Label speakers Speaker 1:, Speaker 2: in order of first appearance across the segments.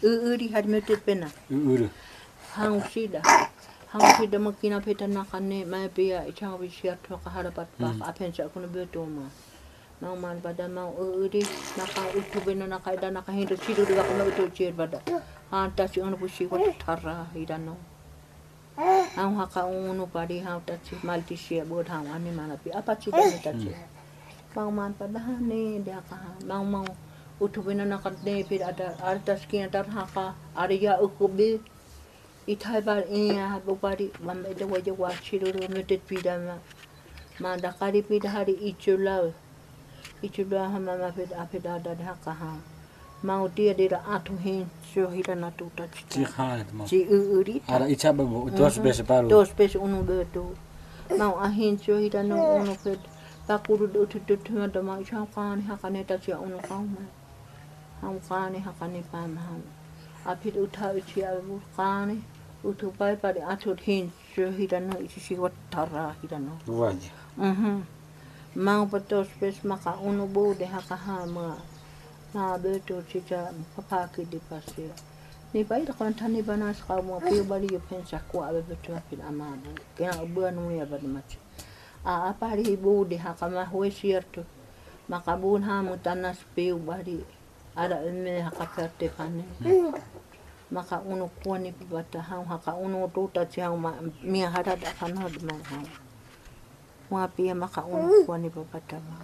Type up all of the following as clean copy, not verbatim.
Speaker 1: Uri had muted pena. Hang sida makina peta nakane mai pia ichang wisya to kaharapat pa apensa kuna betoma. Mau man pada mau uri naka utubena nakaida nakahinda sidu diga kuma betul cer pada. Hanta si onu pusi ko tara hidano. Ang haka unu pari hang tachi malti sia bod hang ani mana pi apa cida tachi. Mau man pada hane dia ka mau utubena nakade pir ada artas kina tar haka aria ukubi Itai bar iya bupari mam eda waja wachiru metet pidama manda kari pidahari ichula hama mapet apeda ada hakaha mau dia dira atu hin so hira natu tach ci uri
Speaker 2: ara icha babu dos bes
Speaker 1: unu beto mau ahin so hira no unu pet pakuru do tutut da mau cha kan hakane tach unu kauma ham kane hakane pam ham apit utai ci abu kane utupai pada atur hin so hirano isi watara hirano
Speaker 2: waje
Speaker 1: mau patos pes maka uno bode hakaha ma beto cica papa ke di pasir ni bai da kan tani banas ka mo pi bali yo pensa ko abe beto pin amana kena buanu ya bad mach a apari bode hakama hoesierto maka bun ha mutanas pi bali ada me hakaperte pane maka uno kuani pibata hau haka uno tuta hau mia harada kana dma hau wa pia maka uno kuani pibata ma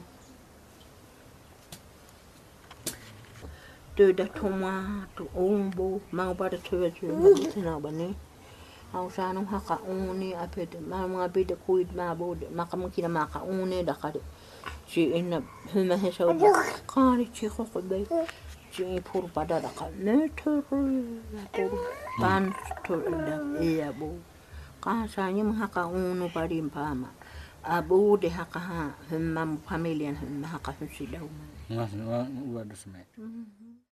Speaker 1: tu da toma tu umbo mau pada tu tina bani hau sanu haka uni apet ma bida kuid ma bod maka mukina maka uni da kade si ina huma hesa kari chi ko be Jadi pur pada dak meter pur pan tu dak iya bu kasanya mahaka unu parim pama abu de haka ha hemam familian hemma haka sudah
Speaker 2: mas wa dusme